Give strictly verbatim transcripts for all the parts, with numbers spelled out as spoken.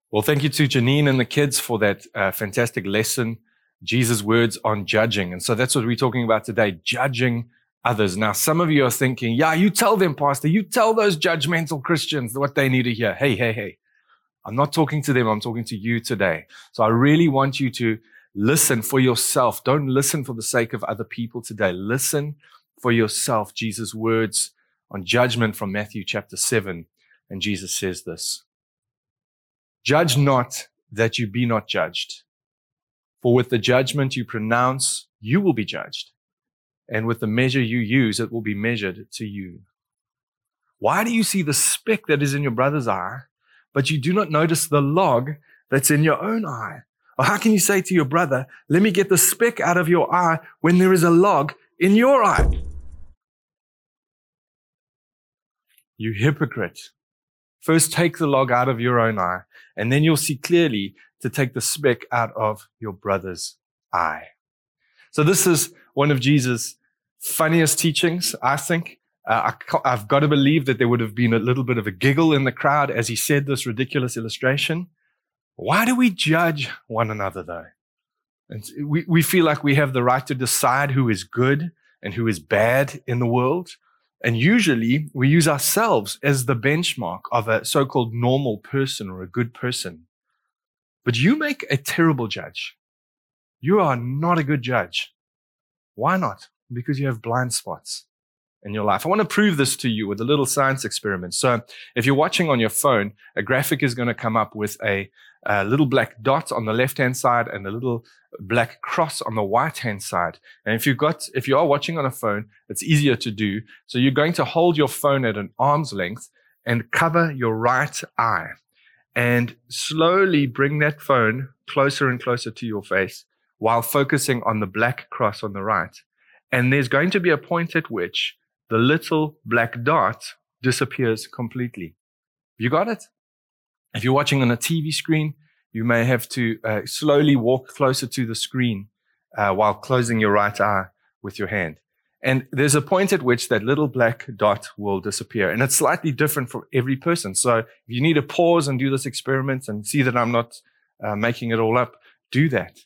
Well, thank you to Janine and the kids for that uh, fantastic lesson, Jesus' words on judging. And so that's what we're talking about today, judging others. Now, some of you are thinking, yeah, you tell them, Pastor, you tell those judgmental Christians what they need to hear. Hey, hey, hey, I'm not talking to them. I'm talking to you today. So I really want you to listen for yourself. Don't listen for the sake of other people today. Listen for yourself. Jesus' words on judgment from Matthew chapter seven. And Jesus says this, judge not that you be not judged. For with the judgment you pronounce, you will be judged. And with the measure you use, it will be measured to you. Why do you see the speck that is in your brother's eye, but you do not notice the log that's in your own eye? Or how can you say to your brother, let me get the speck out of your eye when there is a log in your eye? You hypocrite. First take the log out of your own eye, and then you'll see clearly to take the speck out of your brother's eye. So this is one of Jesus' funniest teachings, I think. Uh, I, I've got to believe that there would have been a little bit of a giggle in the crowd as he said this ridiculous illustration. Why do we judge one another, though? And we, we feel like we have the right to decide who is good and who is bad in the world. And usually we use ourselves as the benchmark of a so-called normal person or a good person. But you make a terrible judge. You are not a good judge. Why not? Because you have blind spots in your life. I want to prove this to you with a little science experiment. So if you're watching on your phone, a graphic is going to come up with a, a little black dot on the left-hand side and a little black cross on the right-hand side. And if you've got, if you are watching on a phone, it's easier to do. So you're going to hold your phone at an arm's length and cover your right eye and slowly bring that phone closer and closer to your face while focusing on the black cross on the right. And there's going to be a point at which the little black dot disappears completely. You got it? If you're watching on a T V screen, you may have to uh, slowly walk closer to the screen uh, while closing your right eye with your hand. And there's a point at which that little black dot will disappear. And it's slightly different for every person. So if you need to pause and do this experiment and see that I'm not uh, making it all up, do that.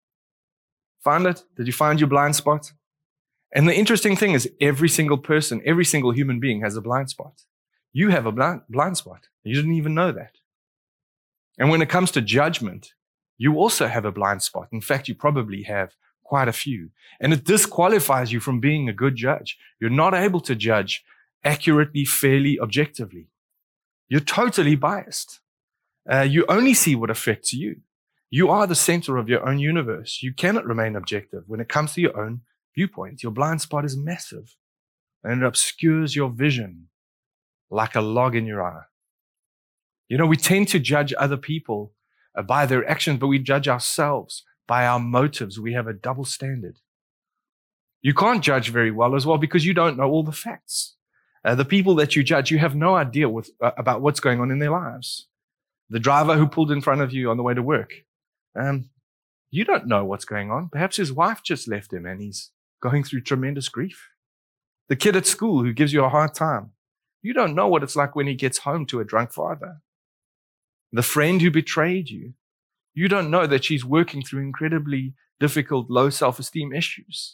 Find it? Did you find your blind spot? And the interesting thing is every single person, every single human being has a blind spot. You have a blind, blind spot. You didn't even know that. And when it comes to judgment, you also have a blind spot. In fact, you probably have quite a few. And it disqualifies you from being a good judge. You're not able to judge accurately, fairly, objectively. You're totally biased. Uh, you only see what affects you. You are the center of your own universe. You cannot remain objective when it comes to your own viewpoint. Your blind spot is massive, and it obscures your vision like a log in your eye. You know, we tend to judge other people uh, by their actions, but we judge ourselves by our motives. We have a double standard. You can't judge very well as well because you don't know all the facts. Uh, the people that you judge, you have no idea with, uh, about what's going on in their lives. The driver who pulled in front of you on the way to work, um, you don't know what's going on. Perhaps his wife just left him and he's going through tremendous grief. The kid at school who gives you a hard time, you don't know what it's like when he gets home to a drunk father. The friend who betrayed you, you don't know that she's working through incredibly difficult, low self-esteem issues.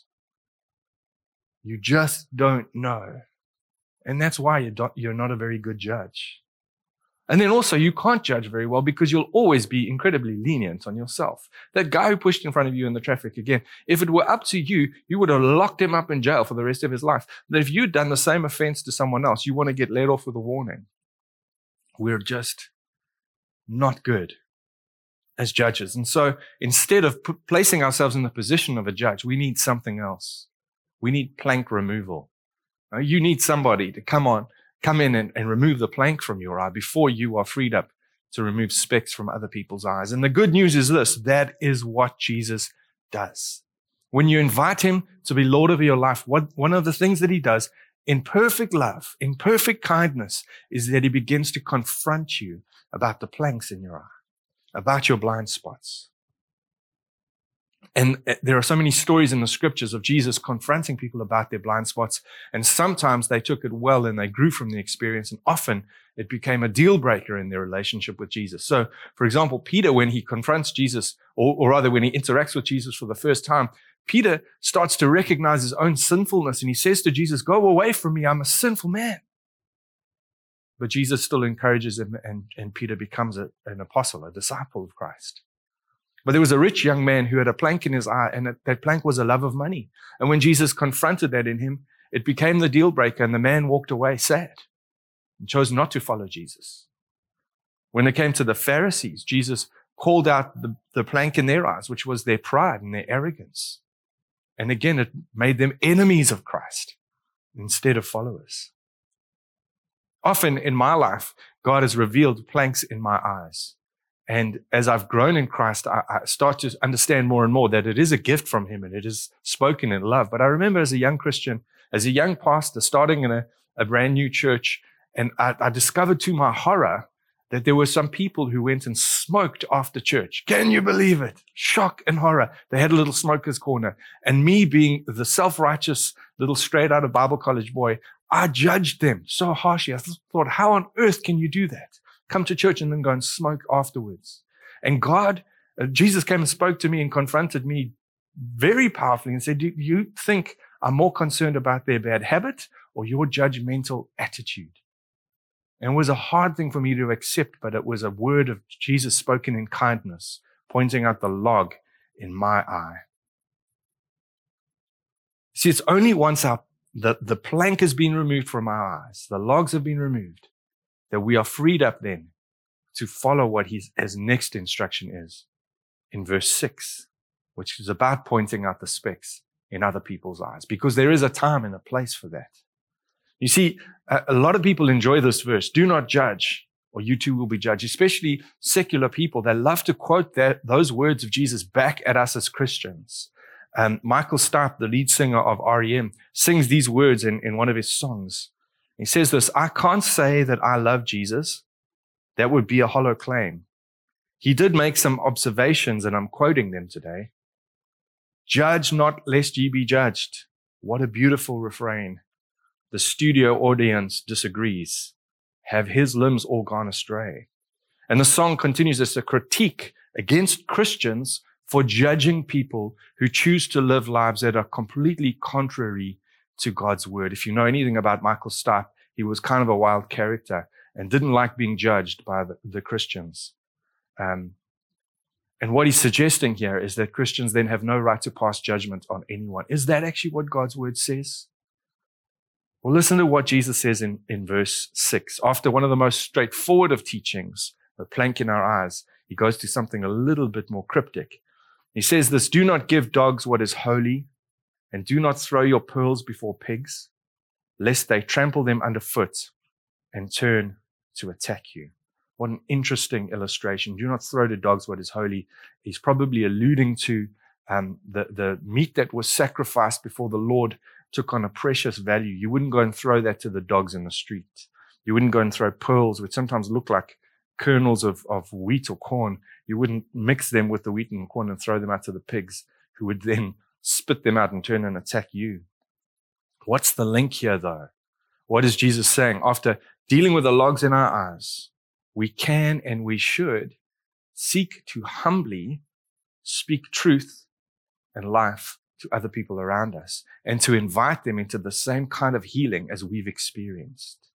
You just don't know. And that's why you're not, you're not a very good judge. And then also, you can't judge very well because you'll always be incredibly lenient on yourself. That guy who pushed in front of you in the traffic again, if it were up to you, you would have locked him up in jail for the rest of his life. But if you'd done the same offense to someone else, you want to get let off with a warning. We're just not good as judges. And so instead of p- placing ourselves in the position of a judge, we need something else. We need plank removal. Uh, you need somebody to come on, come in and, and remove the plank from your eye before you are freed up to remove specks from other people's eyes. And the good news is this, that is what Jesus does. When you invite him to be Lord of your life, what, one of the things that he does in perfect love, in perfect kindness, is that he begins to confront you about the planks in your eye, about your blind spots. And there are so many stories in the scriptures of Jesus confronting people about their blind spots. And sometimes they took it well and they grew from the experience. And often it became a deal breaker in their relationship with Jesus. So, for example, Peter, when he confronts Jesus, or, or rather when he interacts with Jesus for the first time, Peter starts to recognize his own sinfulness. And he says to Jesus, "Go away from me. I'm a sinful man." But Jesus still encourages him, and, and Peter becomes a, an apostle, a disciple of Christ. But there was a rich young man who had a plank in his eye, and that, that plank was a love of money. And when Jesus confronted that in him, it became the deal breaker, and the man walked away sad and chose not to follow Jesus. When it came to the Pharisees, Jesus called out the, the plank in their eyes, which was their pride and their arrogance. And again, it made them enemies of Christ instead of followers. Often in my life, God has revealed planks in my eyes. And as I've grown in Christ, I, I start to understand more and more that it is a gift from him and it is spoken in love. But I remember as a young Christian, as a young pastor, starting in a, a brand new church, and I, I discovered to my horror that there were some people who went and smoked after church. Can you believe it? Shock and horror. They had a little smoker's corner. And me being the self-righteous little straight out of Bible college boy, I judged them so harshly. I thought, how on earth can you do that? Come to church and then go and smoke afterwards. And God, uh, Jesus came and spoke to me and confronted me very powerfully and said, do you think I'm more concerned about their bad habit or your judgmental attitude? And it was a hard thing for me to accept, but it was a word of Jesus spoken in kindness, pointing out the log in my eye. See, it's only once our, the, the plank has been removed from our eyes, the logs have been removed, that we are freed up then to follow what his, his next instruction is in verse six, which is about pointing out the specks in other people's eyes, because there is a time and a place for that. You see, a, a lot of people enjoy this verse, do not judge, or you too will be judged, especially secular people. They love to quote that, those words of Jesus back at us as Christians. Um, Michael Stipe, the lead singer of R E M, sings these words in, in one of his songs. He says this, I can't say that I love Jesus. That would be a hollow claim. He did make some observations, and I'm quoting them today. Judge not lest ye be judged. What a beautiful refrain. The studio audience disagrees. Have his limbs all gone astray? And the song continues as a critique against Christians for judging people who choose to live lives that are completely contrary to God's word. If you know anything about Michael Stipe, he was kind of a wild character and didn't like being judged by the, the Christians. Um, and what he's suggesting here is that Christians then have no right to pass judgment on anyone. Is that actually what God's word says? Well, listen to what Jesus says in, in verse six. After one of the most straightforward of teachings, the plank in our eyes, he goes to something a little bit more cryptic. He says this, do not give dogs what is holy, and do not throw your pearls before pigs, lest they trample them underfoot and turn to attack you. What an interesting illustration. Do not throw to dogs what is holy. He's probably alluding to um, the, the meat that was sacrificed before the Lord took on a precious value. You wouldn't go and throw that to the dogs in the street. You wouldn't go and throw pearls, which sometimes look like kernels of, of wheat or corn. You wouldn't mix them with the wheat and corn and throw them out to the pigs, who would then spit them out and turn and attack you. What's the link here, though? What is Jesus saying? After dealing with the logs in our eyes, we can and we should seek to humbly speak truth and life to other people around us and to invite them into the same kind of healing as we've experienced.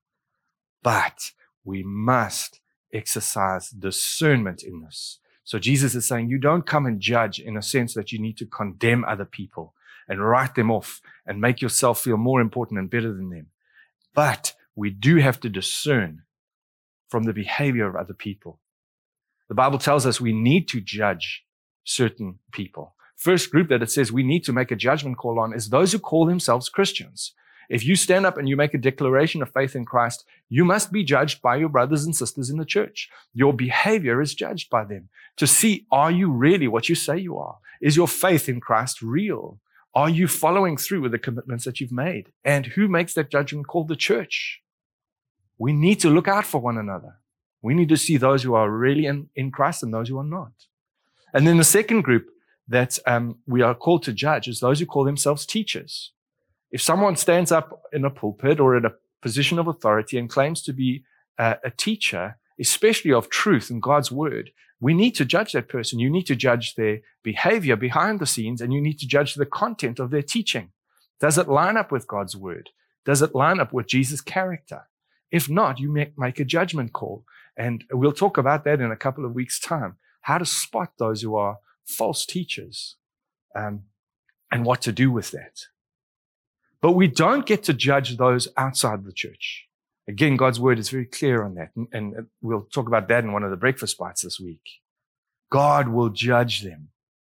But we must exercise discernment in this. So Jesus is saying you don't come and judge in a sense that you need to condemn other people and write them off and make yourself feel more important and better than them. But we do have to discern from the behavior of other people. The Bible tells us we need to judge certain people. First group that it says we need to make a judgment call on is those who call themselves Christians. If you stand up and you make a declaration of faith in Christ, you must be judged by your brothers and sisters in the church. Your behavior is judged by them to see, are you really what you say you are? Is your faith in Christ real? Are you following through with the commitments that you've made? And who makes that judgment call? The church. We need to look out for one another. We need to see those who are really in, in Christ and those who are not. And then the second group that um, we are called to judge is those who call themselves teachers. If someone stands up in a pulpit or in a position of authority and claims to be uh, a teacher, especially of truth and God's word, we need to judge that person. You need to judge their behavior behind the scenes, and you need to judge the content of their teaching. Does it line up with God's word? Does it line up with Jesus' character? If not, you make, make a judgment call. And we'll talk about that in a couple of weeks' time, how to spot those who are false teachers um, and what to do with that. But we don't get to judge those outside the church. Again, God's word is very clear on that. And, and we'll talk about that in one of the breakfast bites this week. God will judge them.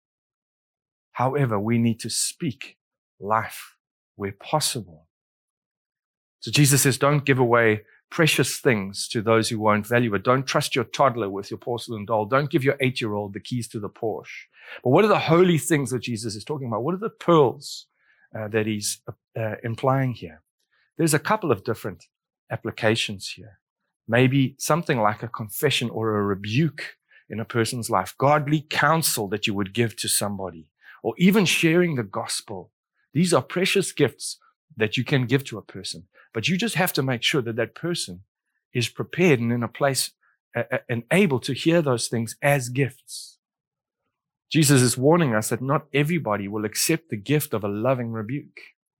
However, we need to speak life where possible. So Jesus says, don't give away precious things to those who won't value it. Don't trust your toddler with your porcelain doll. Don't give your eight-year-old the keys to the Porsche. But what are the holy things that Jesus is talking about? What are the pearls uh, that he's uh, implying here? There's a couple of different applications here. Maybe something like a confession or a rebuke in a person's life, godly counsel that you would give to somebody, or even sharing the gospel. These are precious gifts that you can give to a person, but you just have to make sure that that person is prepared and in a place uh, and able to hear those things as gifts. Jesus is warning us that not everybody will accept the gift of a loving rebuke,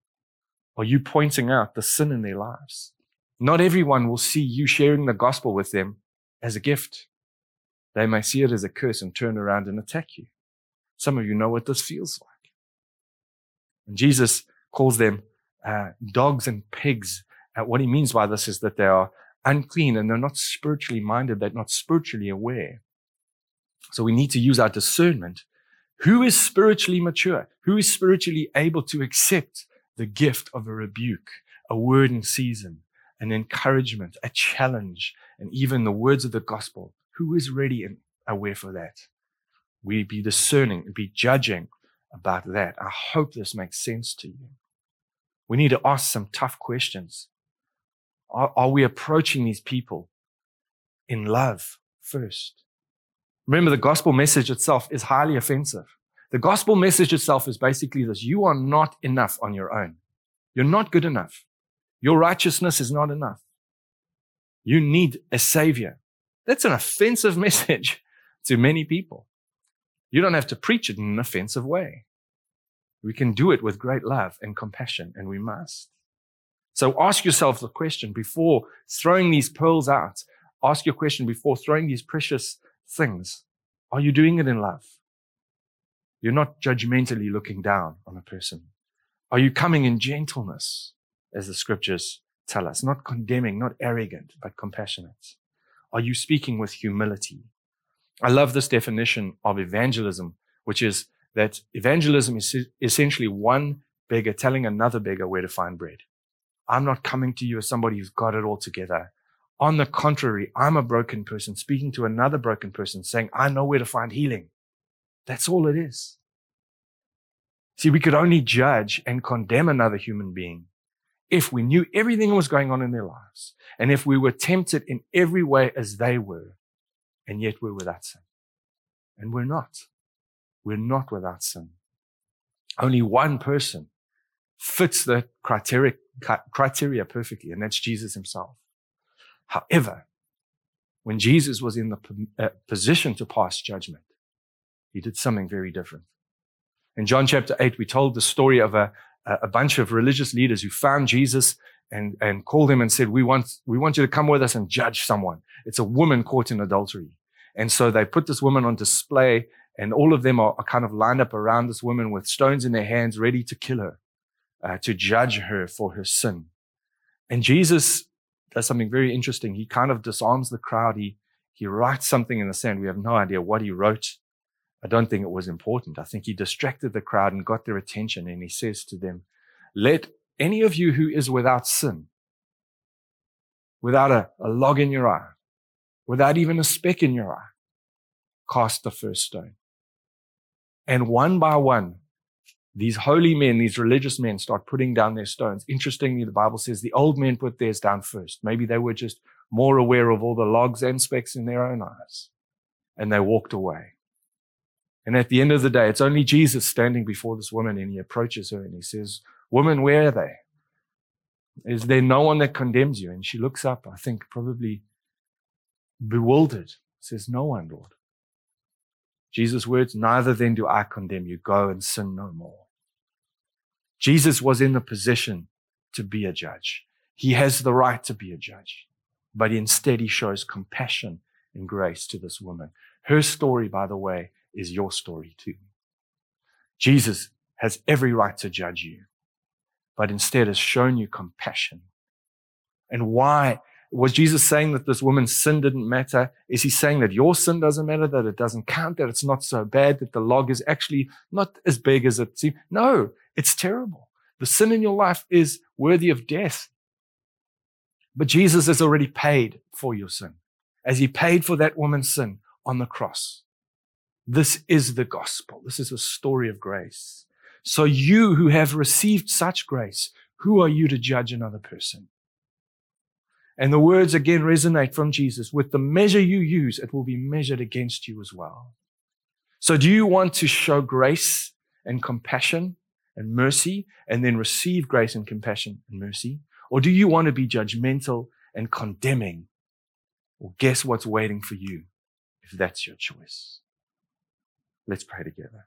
or you pointing out the sin in their lives. Not everyone will see you sharing the gospel with them as a gift. They may see it as a curse and turn around and attack you. Some of you know what this feels like. And Jesus calls them uh, dogs and pigs. Uh, what he means by this is that they are unclean and they're not spiritually minded. They're not spiritually aware. So we need to use our discernment. Who is spiritually mature? Who is spiritually able to accept the gift of a rebuke, a word in season, an encouragement, a challenge, and even the words of the gospel? Who is ready and aware for that? We be discerning and be judging about that. I hope this makes sense to you. We need to ask some tough questions. Are, are we approaching these people in love first? Remember, the gospel message itself is highly offensive. The gospel message itself is basically this: you are not enough on your own. You're not good enough. Your righteousness is not enough. You need a savior. That's an offensive message to many people. You don't have to preach it in an offensive way. We can do it with great love and compassion, and we must. So ask yourself the question before throwing these pearls out. Ask your question before throwing these precious things. Are you doing it in love? You're not judgmentally looking down on a person. Are you coming in gentleness, as the scriptures tell us? Not condemning, not arrogant, but compassionate. Are you speaking with humility? I love this definition of evangelism, which is that evangelism is essentially one beggar telling another beggar where to find bread. I'm not coming to you as somebody who's got it all together. On the contrary, I'm a broken person speaking to another broken person saying, I know where to find healing. That's all it is. See, we could only judge and condemn another human being if we knew everything that was going on in their lives, and if we were tempted in every way as they were, and yet we're without sin. And we're not. We're not without sin. Only one person fits the criteria, criteria perfectly, and that's Jesus himself. However, when Jesus was in the uh, position to pass judgment, he did something very different. In John chapter eight, we told the story of a, a bunch of religious leaders who found Jesus and, and called him and said, we want, we want you to come with us and judge someone. It's a woman caught in adultery. And so they put this woman on display, and all of them are, are kind of lined up around this woman with stones in their hands, ready to kill her, uh, to judge her for her sin. And Jesus does something very interesting. He kind of disarms the crowd. He, he writes something in the sand. We have no idea what he wrote. I don't think it was important. I think he distracted the crowd and got their attention. And he says to them, let any of you who is without sin, without a, a log in your eye, without even a speck in your eye, cast the first stone. And one by one, these holy men, these religious men start putting down their stones. Interestingly, the Bible says the old men put theirs down first. Maybe they were just more aware of all the logs and specks in their own eyes. And they walked away. And at the end of the day, it's only Jesus standing before this woman, and he approaches her and he says, "Woman, where are they? Is there no one that condemns you?" And she looks up, I think probably bewildered, says, "No one, Lord." Jesus' words, "Neither then do I condemn you. Go and sin no more." Jesus was in the position to be a judge. He has the right to be a judge. But instead, he shows compassion and grace to this woman. Her story, by the way, is your story too. Jesus has every right to judge you, but instead has shown you compassion. And why? Was Jesus saying that this woman's sin didn't matter? Is he saying that your sin doesn't matter, that it doesn't count, that it's not so bad, that the log is actually not as big as it seems? No, it's terrible. The sin in your life is worthy of death. But Jesus has already paid for your sin, as he paid for that woman's sin on the cross. This is the gospel. This is a story of grace. So you who have received such grace, who are you to judge another person? And the words again resonate from Jesus. With the measure you use, it will be measured against you as well. So do you want to show grace and compassion and mercy and then receive grace and compassion and mercy? Or do you want to be judgmental and condemning? Well, guess what's waiting for you if that's your choice? Let's pray together.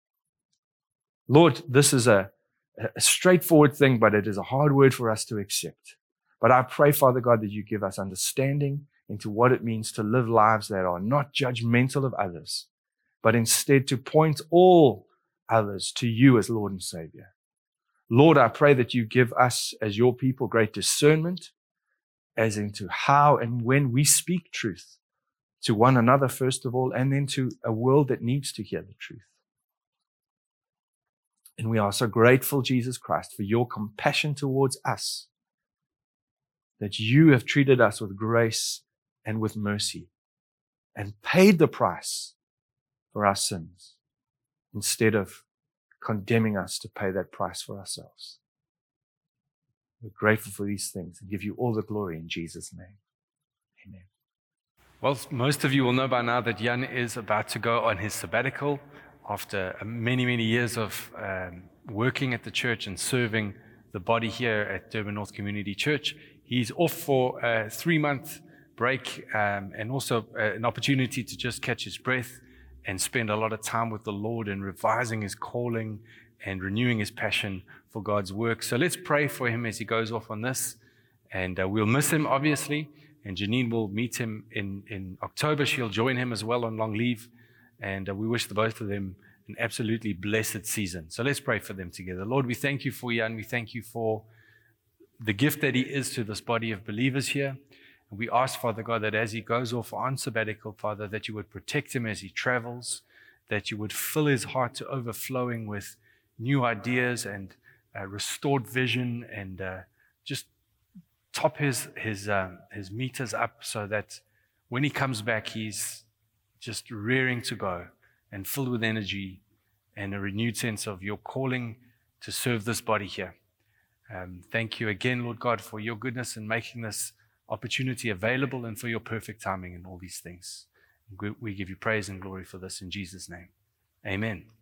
Lord, this is a, a straightforward thing, but it is a hard word for us to accept. But I pray, Father God, that you give us understanding into what it means to live lives that are not judgmental of others, but instead to point all others to you as Lord and Savior. Lord, I pray that you give us as your people great discernment as into how and when we speak truth to one another, first of all, and then to a world that needs to hear the truth. And we are so grateful, Jesus Christ, for your compassion towards us, that you have treated us with grace and with mercy and paid the price for our sins instead of condemning us to pay that price for ourselves. We're grateful for these things and give you all the glory in Jesus' name. Amen. Well, most of you will know by now that Jan is about to go on his sabbatical after many, many years of um, working at the church and serving the body here at Durban North Community Church. He's off for a three-month break um, and also uh, an opportunity to just catch his breath and spend a lot of time with the Lord and revising his calling and renewing his passion for God's work. So let's pray for him as he goes off on this. And uh, we'll miss him, obviously. And Janine will meet him in, in October. She'll join him as well on long leave. And uh, we wish the both of them an absolutely blessed season. So let's pray for them together. Lord, we thank you for Jan. We thank you for the gift that he is to this body of believers here. And we ask, Father God, that as he goes off on sabbatical, Father, that you would protect him as he travels, that you would fill his heart to overflowing with new ideas and uh, restored vision, and uh, just top his his uh, his meters up so that when he comes back, he's just rearing to go and filled with energy and a renewed sense of your calling to serve this body here. Um, thank you again, Lord God, for your goodness in making this opportunity available and for your perfect timing in all these things. We give you praise and glory for this in Jesus' name. Amen.